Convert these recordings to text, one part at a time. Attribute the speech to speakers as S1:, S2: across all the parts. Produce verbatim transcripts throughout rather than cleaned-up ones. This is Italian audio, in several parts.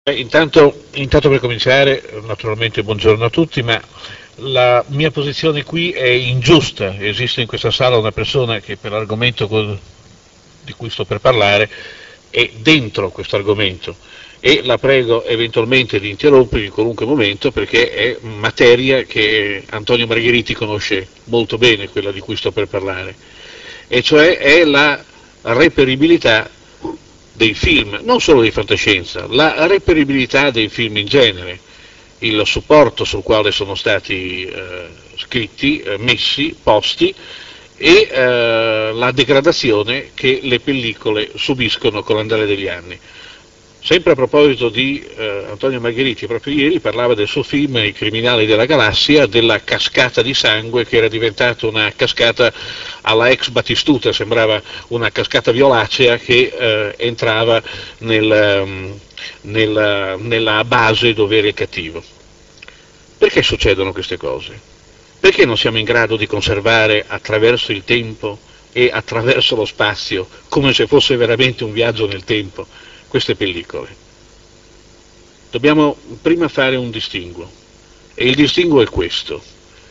S1: Beh, intanto, intanto per cominciare, naturalmente buongiorno a tutti, ma la mia posizione qui è ingiusta. Esiste in questa sala una persona che per l'argomento di cui sto per parlare è dentro questo argomento e la prego eventualmente di interrompermi in qualunque momento perché è materia che Antonio Margheriti conosce molto bene, quella di cui sto per parlare, e cioè è la reperibilità dei film, non solo di fantascienza, la reperibilità dei film in genere, il supporto sul quale sono stati eh, scritti, eh, messi, posti e eh, la degradazione che le pellicole subiscono con l'andare degli anni. Sempre a proposito di eh, Antonio Margheriti, proprio ieri parlava del suo film I criminali della galassia, della cascata di sangue che era diventata una cascata alla ex Battistuta, sembrava una cascata violacea che eh, entrava nel, um, nel, nella base dove era il cattivo. Perché succedono queste cose? Perché non siamo in grado di conservare attraverso il tempo e attraverso lo spazio, come se fosse veramente un viaggio nel tempo, queste pellicole? Dobbiamo prima fare un distinguo, e il distinguo è questo.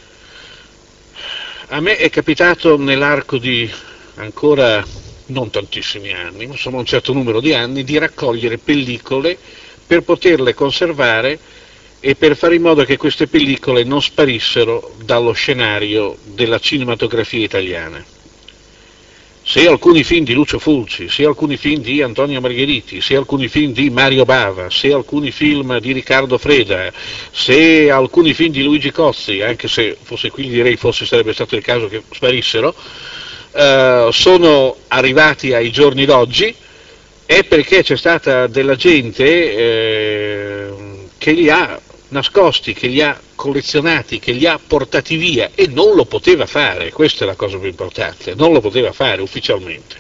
S1: A me è capitato nell'arco di ancora non tantissimi anni, insomma un certo numero di anni, di raccogliere pellicole per poterle conservare e per fare in modo che queste pellicole non sparissero dallo scenario della cinematografia italiana. Se alcuni film di Lucio Fulci, se alcuni film di Antonio Margheriti, se alcuni film di Mario Bava, se alcuni film di Riccardo Freda, se alcuni film di Luigi Cozzi, anche se fosse qui direi forse sarebbe stato il caso che sparissero, eh, sono arrivati ai giorni d'oggi, è perché c'è stata della gente eh, che li ha nascosti, che li ha collezionati, che li ha portati via, e non lo poteva fare, questa è la cosa più importante, non lo poteva fare ufficialmente.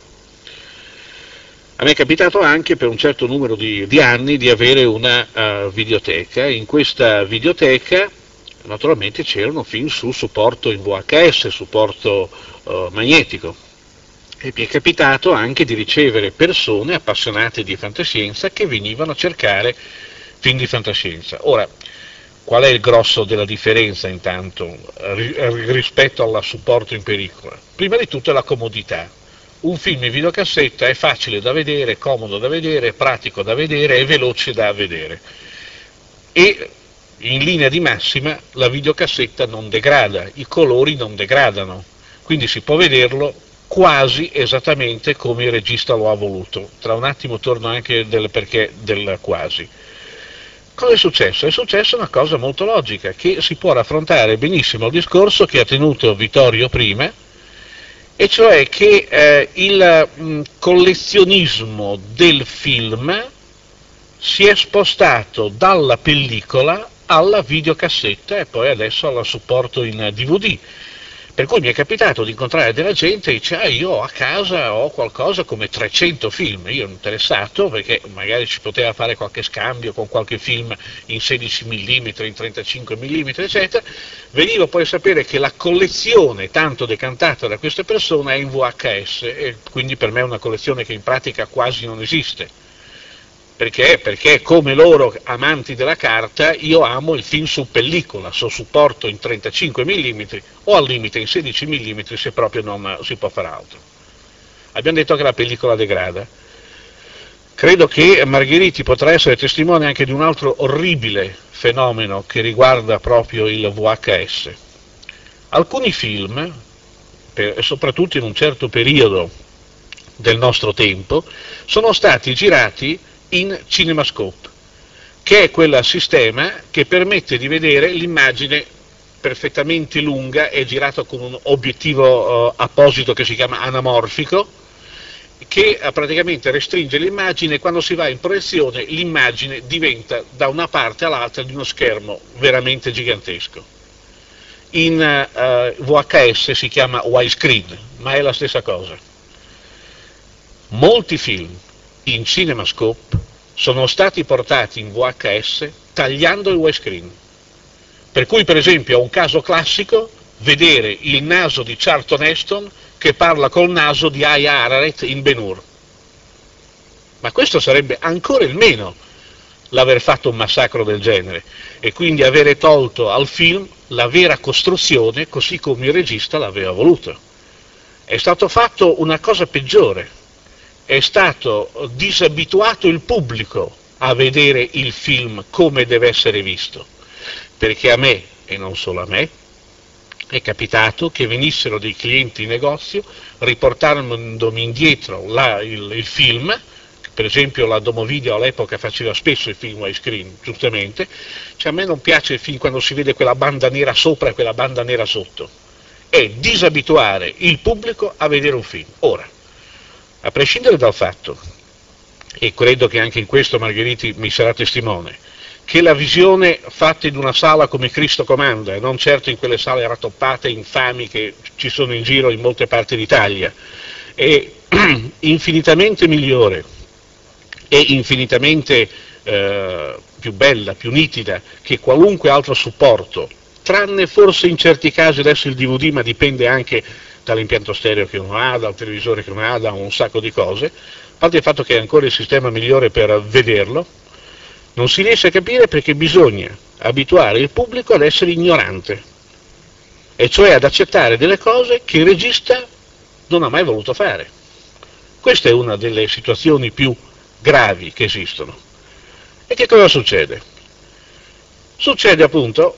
S1: A me è capitato anche per un certo numero di, di anni di avere una uh, videoteca. In questa videoteca naturalmente c'erano film su supporto in V H S, supporto uh, magnetico, e mi è capitato anche di ricevere persone appassionate di fantascienza che venivano a cercare film di fantascienza. Ora, qual è il grosso della differenza intanto rispetto al supporto in pellicola? Prima di tutto è la comodità. Un film in videocassetta è facile da vedere, comodo da vedere, pratico da vedere e veloce da vedere. E in linea di massima la videocassetta non degrada, i colori non degradano, quindi si può vederlo quasi esattamente come il regista lo ha voluto. Tra un attimo torno anche del perché del quasi. Cosa è successo? È successa una cosa molto logica, che si può raffrontare benissimo il discorso che ha tenuto Vittorio prima, e cioè che eh, il mh, collezionismo del film si è spostato dalla pellicola alla videocassetta e poi adesso al supporto in D V D. Per cui mi è capitato di incontrare della gente che dice: ah, io a casa ho qualcosa come trecento film. Io ero interessato perché magari ci poteva fare qualche scambio con qualche film in sedici millimetri, in trentacinque millimetri, eccetera. Venivo poi a sapere che la collezione tanto decantata da queste persone è in V H S, e quindi per me è una collezione che in pratica quasi non esiste. Perché? Perché come loro amanti della carta io amo il film su pellicola, su supporto in trentacinque millimetri o al limite in sedici millimetri se proprio non si può fare altro. Abbiamo detto che la pellicola degrada. Credo che Margheriti potrà essere testimone anche di un altro orribile fenomeno che riguarda proprio il V H S. Alcuni film, per, soprattutto in un certo periodo del nostro tempo, sono stati girati in CinemaScope, che è quel sistema che permette di vedere l'immagine perfettamente lunga e girato con un obiettivo uh, apposito che si chiama anamorfico, che uh, praticamente restringe l'immagine, e quando si va in proiezione l'immagine diventa da una parte all'altra di uno schermo veramente gigantesco. In uh, V H S si chiama widescreen, ma è la stessa cosa. Molti film in CinemaScope sono stati portati in V H S tagliando il widescreen. Per cui, per esempio, è un caso classico vedere il naso di Charlton Heston che parla col naso di Aya Hararet in Ben-Hur. Ma questo sarebbe ancora il meno. l'aver fatto un massacro del genere e quindi avere tolto al film la vera costruzione così come il regista l'aveva voluto. È stato fatto una cosa peggiore, è stato disabituato il pubblico a vedere il film come deve essere visto, perché a me, e non solo a me, è capitato che venissero dei clienti in negozio, riportandomi indietro la, il, il film, per esempio la Domovideo all'epoca faceva spesso il film widescreen, giustamente, cioè a me non piace il film quando si vede quella banda nera sopra e quella banda nera sotto, è disabituare il pubblico a vedere un film. Ora, a prescindere dal fatto, e credo che anche in questo Margheriti mi sarà testimone, che la visione fatta in una sala come Cristo comanda, e non certo in quelle sale rattoppate infami che ci sono in giro in molte parti d'Italia, è infinitamente migliore e infinitamente eh, più bella, più nitida che qualunque altro supporto, tranne forse in certi casi adesso il D V D, ma dipende anche dall'impianto stereo che uno ha, dal televisore che uno ha, da un sacco di cose, a parte il fatto che è ancora il sistema migliore per vederlo. Non si riesce a capire perché bisogna abituare il pubblico ad essere ignorante, e cioè ad accettare delle cose che il regista non ha mai voluto fare. Questa è una delle situazioni più gravi che esistono. E che cosa succede? Succede appunto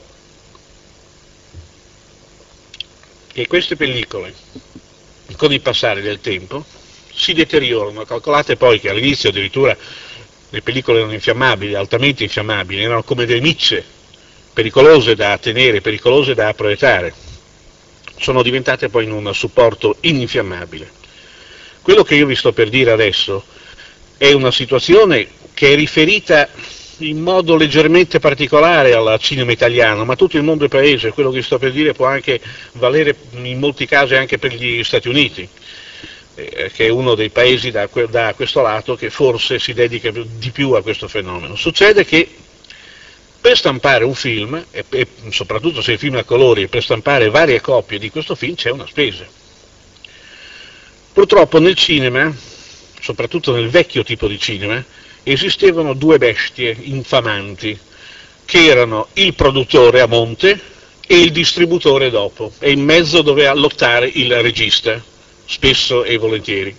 S1: che queste pellicole, con il passare del tempo, si deteriorano. Calcolate poi che all'inizio addirittura le pellicole erano infiammabili, altamente infiammabili, erano come delle micce, pericolose da tenere, pericolose da proiettare. Sono diventate poi in un supporto ininfiammabile. Quello che io vi sto per dire adesso è una situazione che è riferita in modo leggermente particolare al cinema italiano, ma tutto il mondo è paese. Quello che vi sto per dire può anche valere in molti casi anche per gli Stati Uniti, che è uno dei paesi da, da questo lato che forse si dedica di più a questo fenomeno. Succede che per stampare un film, e, e soprattutto se il film è a colori, per stampare varie copie di questo film c'è una spesa. Purtroppo nel cinema, soprattutto nel vecchio tipo di cinema, esistevano due bestie infamanti, che erano il produttore a monte e il distributore dopo, e in mezzo doveva lottare il regista, spesso e volentieri.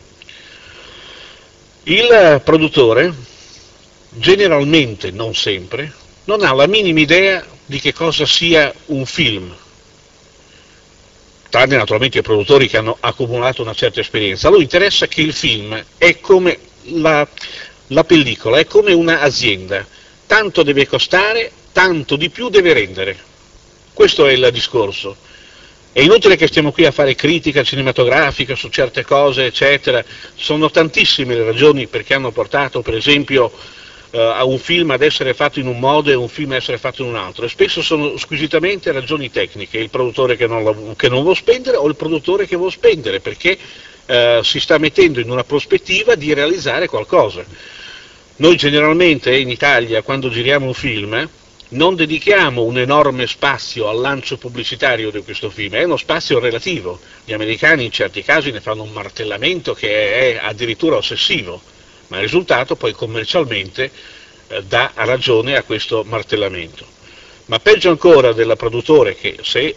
S1: Il produttore, generalmente, non sempre, non ha la minima idea di che cosa sia un film, tranne naturalmente i produttori che hanno accumulato una certa esperienza. A lui interessa che il film è come la, la pellicola, è come un'azienda, tanto deve costare, tanto di più deve rendere. Questo è il discorso. È inutile che stiamo qui a fare critica cinematografica su certe cose, eccetera. Sono tantissime le ragioni perché hanno portato, per esempio, eh, a un film ad essere fatto in un modo e un film ad essere fatto in un altro. E spesso sono squisitamente ragioni tecniche, il produttore che non, la, che non vuole spendere o il produttore che vuole spendere, perché eh, si sta mettendo in una prospettiva di realizzare qualcosa. Noi generalmente in Italia, quando giriamo un film, non dedichiamo un enorme spazio al lancio pubblicitario di questo film, è uno spazio relativo. Gli americani in certi casi ne fanno un martellamento che è addirittura ossessivo, ma il risultato poi commercialmente eh, dà ragione a questo martellamento. Ma peggio ancora del produttore che, se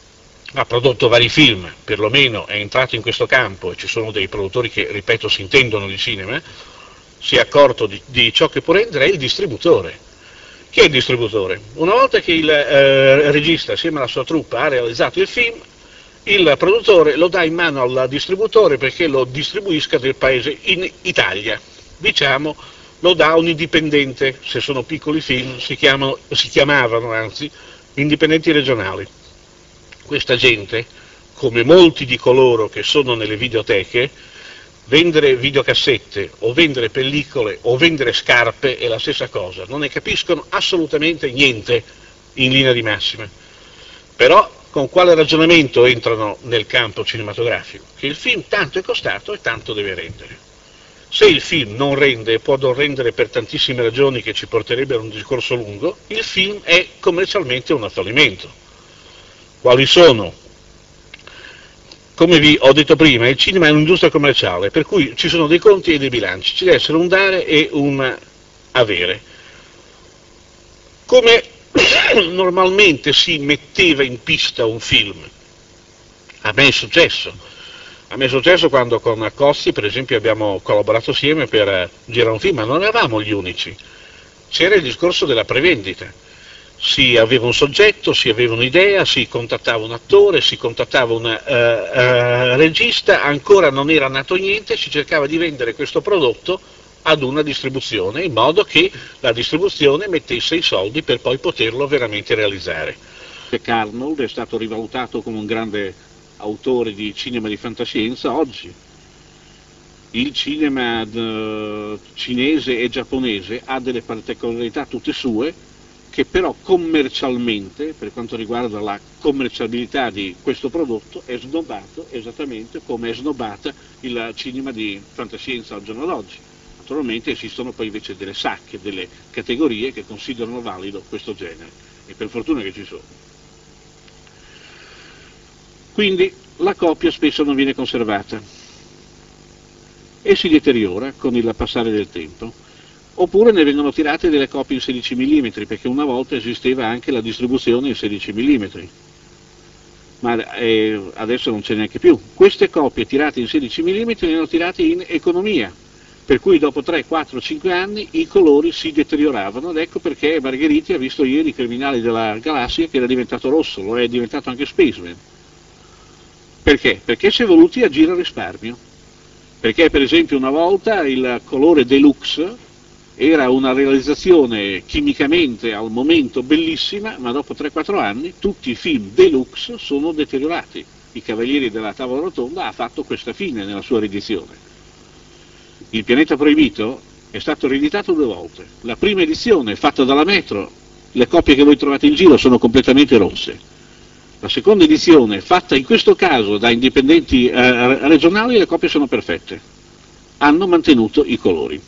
S1: ha prodotto vari film, perlomeno è entrato in questo campo, e ci sono dei produttori che, ripeto, si intendono di cinema, si è accorto di, di ciò che può rendere, è il distributore. Chi è il distributore? Una volta che il eh, regista, assieme alla sua troupe, ha realizzato il film, il produttore lo dà in mano al distributore perché lo distribuisca nel paese, in Italia. Diciamo, lo dà a un indipendente, se sono piccoli film, si, chiamano, si chiamavano anzi, indipendenti regionali. Questa gente, come molti di coloro che sono nelle videoteche, vendere videocassette o vendere pellicole o vendere scarpe è la stessa cosa, non ne capiscono assolutamente niente in linea di massima. Però con quale ragionamento entrano nel campo cinematografico? Che il film tanto è costato e tanto deve rendere. Se il film non rende e può non rendere per tantissime ragioni che ci porterebbero a un discorso lungo, il film è commercialmente un fallimento. Quali sono? Come vi ho detto prima, il cinema è un'industria commerciale, per cui ci sono dei conti e dei bilanci, ci deve essere un dare e un avere. come normalmente si metteva in pista un film. A me è successo, a me è successo quando con Cossi, per esempio, abbiamo collaborato assieme per girare un film, ma non eravamo gli unici. C'era il discorso della prevendita. Si aveva un soggetto, si aveva un'idea, si contattava un attore, si contattava un uh, uh, regista, ancora non era nato niente, si cercava di vendere questo prodotto ad una distribuzione, in modo che la distribuzione mettesse i soldi per poi poterlo veramente realizzare. Arnold è stato rivalutato come un grande autore di cinema di fantascienza oggi. Il cinema uh, cinese e giapponese ha delle particolarità tutte sue, che però commercialmente, per quanto riguarda la commerciabilità di questo prodotto, è snobbato esattamente come è snobbata il cinema di fantascienza al giorno d'oggi. Naturalmente esistono poi invece delle sacche, delle categorie che considerano valido questo genere, e per fortuna che ci sono. Quindi la copia spesso non viene conservata e si deteriora con il passare del tempo. Oppure ne vengono tirate delle copie in sedici millimetri, perché una volta esisteva anche la distribuzione in sedici millimetri, ma eh, adesso non c'è neanche più. Queste copie tirate in sedici millimetri vengono tirate in economia, per cui dopo tre, quattro, cinque anni i colori si deterioravano, ed ecco perché Margheriti ha visto ieri i Criminali della Galassia che era diventato rosso, lo è diventato anche Spaceman. Perché? Perché si è voluti agire a risparmio, perché per esempio una volta il colore deluxe era una realizzazione chimicamente al momento bellissima, ma dopo tre quattro anni tutti i film deluxe sono deteriorati. I Cavalieri della Tavola Rotonda ha fatto questa fine nella sua riedizione. Il Pianeta Proibito è stato rieditato due volte. La prima edizione, fatta dalla Metro, le copie che voi trovate in giro sono completamente rosse. La seconda edizione, fatta in questo caso da indipendenti eh, regionali, le copie sono perfette. Hanno mantenuto i colori.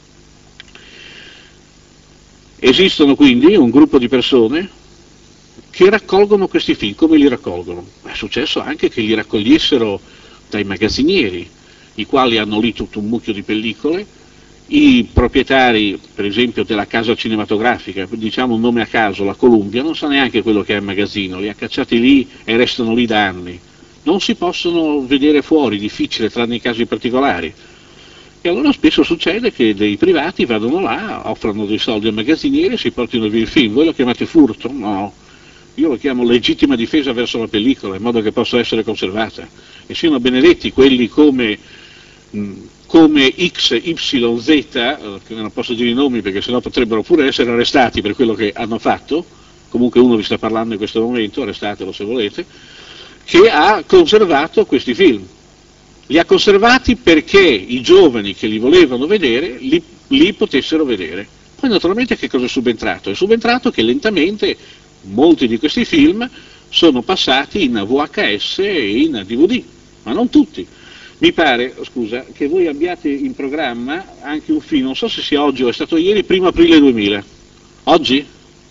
S1: Esistono quindi un gruppo di persone che raccolgono questi film. Come li raccolgono? È successo anche che li raccogliessero dai magazzinieri, i quali hanno lì tutto un mucchio di pellicole. I proprietari, per esempio, della casa cinematografica, diciamo un nome a caso, la Columbia, non sa neanche quello che è il magazzino, li ha cacciati lì e restano lì da anni. Non si possono vedere fuori, difficile, tranne i casi particolari. E allora spesso succede che dei privati vadano là, offrono dei soldi al magazziniere e si portino via il film. Voi lo chiamate furto? No, io lo chiamo legittima difesa verso la pellicola, in modo che possa essere conservata. E siano benedetti quelli come, come X Y Z, che non posso dire i nomi perché sennò potrebbero pure essere arrestati per quello che hanno fatto, comunque uno vi sta parlando in questo momento, arrestatelo se volete, che ha conservato questi film. Li ha conservati perché i giovani che li volevano vedere li, li potessero vedere. Poi naturalmente che cosa è subentrato? È subentrato che lentamente molti di questi film sono passati in V H S e in D V D, ma non tutti. Mi pare, scusa, che voi abbiate in programma anche un film, non so se sia oggi o è stato ieri, primo aprile duemila. Oggi?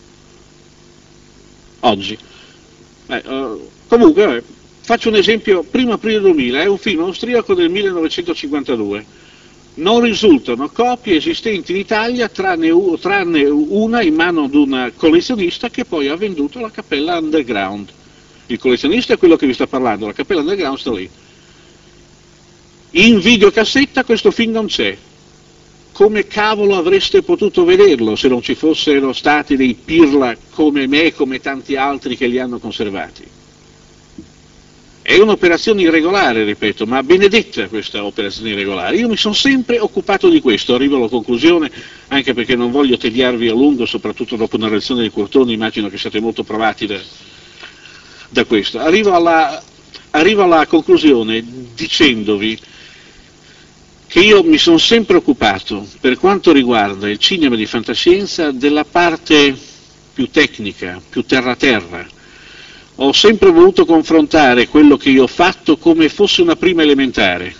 S1: Oggi. Eh, uh, comunque, vabbè. Faccio un esempio, primo aprile duemila, è un film austriaco del millenovecentocinquantadue. Non risultano copie esistenti in Italia tranne, tranne una in mano ad un collezionista che poi ha venduto la Cappella Underground. Il collezionista è quello che vi sta parlando, la Cappella Underground sta lì. In videocassetta questo film non c'è. Come cavolo avreste potuto vederlo se non ci fossero stati dei pirla come me e come tanti altri che li hanno conservati? È un'operazione irregolare, ripeto, ma benedetta questa operazione irregolare. Io mi sono sempre occupato di questo, arrivo alla conclusione, anche perché non voglio tediarvi a lungo, soprattutto dopo una reazione di Curtoni, immagino che siate molto provati da, da questo. Arrivo alla, arrivo alla conclusione dicendovi che io mi sono sempre occupato, per quanto riguarda il cinema di fantascienza, della parte più tecnica, più terra-terra. Ho sempre voluto confrontare quello che io ho fatto come fosse una prima elementare.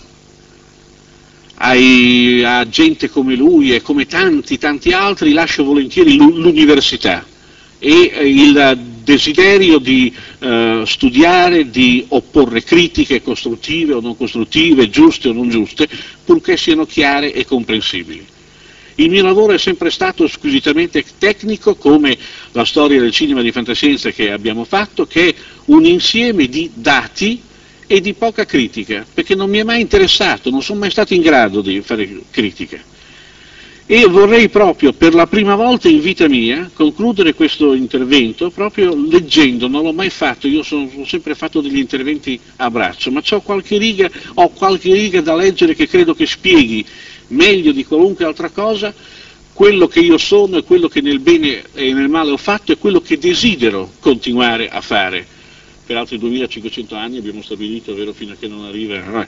S1: Ai, a gente come lui e come tanti, tanti altri lascio volentieri l'università e il desiderio di uh, studiare, di opporre critiche costruttive o non costruttive, giuste o non giuste, purché siano chiare e comprensibili. Il mio lavoro è sempre stato squisitamente tecnico, come la storia del cinema di fantascienza che abbiamo fatto, che è un insieme di dati e di poca critica, perché non mi è mai interessato, non sono mai stato in grado di fare critica. E vorrei proprio per la prima volta in vita mia concludere questo intervento proprio leggendo, non l'ho mai fatto, io sono, ho sempre fatto degli interventi a braccio, ma c'ho qualche riga, ho qualche riga da leggere che credo che spieghi meglio di qualunque altra cosa quello che io sono e quello che nel bene e nel male ho fatto e quello che desidero continuare a fare. Per altri duemilacinquecento anni abbiamo stabilito, vero, fino a che non arriva.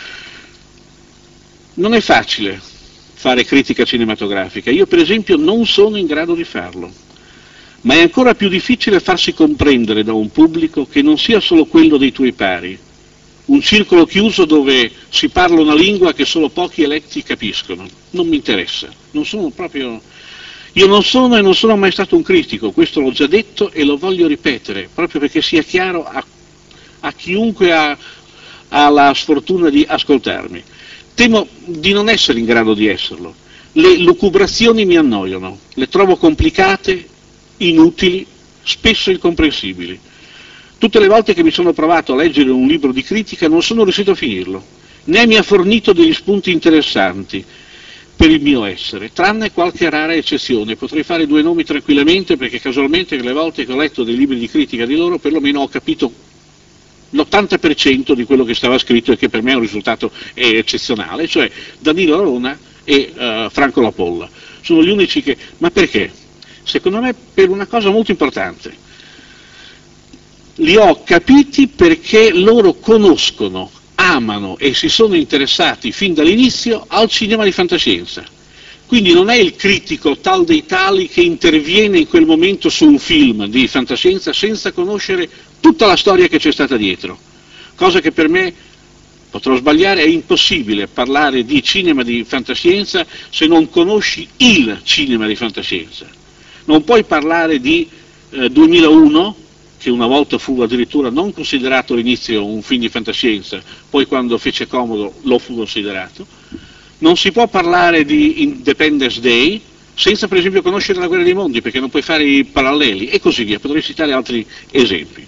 S1: Non è facile fare critica cinematografica, io per esempio non sono in grado di farlo, ma è ancora più difficile farsi comprendere da un pubblico che non sia solo quello dei tuoi pari, un circolo chiuso dove si parla una lingua che solo pochi eletti capiscono. Non mi interessa, non sono proprio... Io non sono e non sono mai stato un critico, questo l'ho già detto e lo voglio ripetere, proprio perché sia chiaro a, a chiunque ha, ha la sfortuna di ascoltarmi. Temo di non essere in grado di esserlo. Le lucubrazioni mi annoiano, le trovo complicate, inutili, spesso incomprensibili. Tutte le volte che mi sono provato a leggere un libro di critica non sono riuscito a finirlo, né mi ha fornito degli spunti interessanti per il mio essere, tranne qualche rara eccezione. Potrei fare due nomi tranquillamente perché casualmente le volte che ho letto dei libri di critica di loro perlomeno ho capito l'ottanta per cento di quello che stava scritto e che per me è un risultato eccezionale, cioè Danilo Arona e uh, Franco Lapolla. Sono gli unici che... Ma perché? Secondo me per una cosa molto importante. Li ho capiti perché loro conoscono, amano e si sono interessati fin dall'inizio al cinema di fantascienza. Quindi non è il critico tal dei tali che interviene in quel momento su un film di fantascienza senza conoscere tutta la storia che c'è stata dietro, cosa che per me, potrò sbagliare, è impossibile parlare di cinema di fantascienza se non conosci il cinema di fantascienza. Non puoi parlare di eh, duemilauno, che una volta fu addirittura non considerato all'inizio un film di fantascienza, poi quando fece comodo lo fu considerato. Non si può parlare di Independence Day senza per esempio conoscere la guerra dei mondi, perché non puoi fare i paralleli, e così via, potrei citare altri esempi.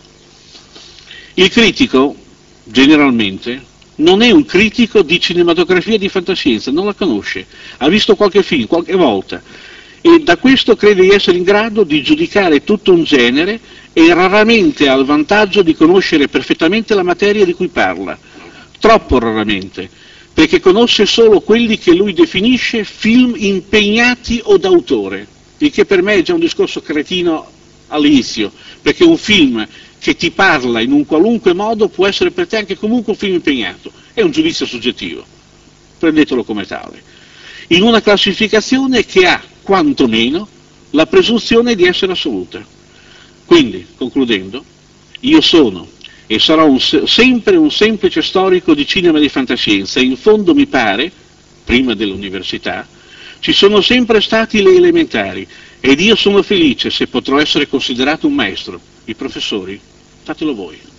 S1: Il critico, generalmente, non è un critico di cinematografia di fantascienza, non la conosce, ha visto qualche film, qualche volta, e da questo crede di essere in grado di giudicare tutto un genere e raramente ha il vantaggio di conoscere perfettamente la materia di cui parla, troppo raramente, perché conosce solo quelli che lui definisce film impegnati o d'autore, il che per me è già un discorso cretino all'inizio, perché un film che ti parla in un qualunque modo può essere per te anche comunque un film impegnato, è un giudizio soggettivo, prendetelo come tale, in una classificazione che ha, quantomeno, la presunzione di essere assoluta. Quindi, concludendo, io sono e sarò un, sempre un semplice storico di cinema di fantascienza, e in fondo mi pare, prima dell'università, ci sono sempre stati le elementari, ed io sono felice se potrò essere considerato un maestro. I professori, fatelo voi.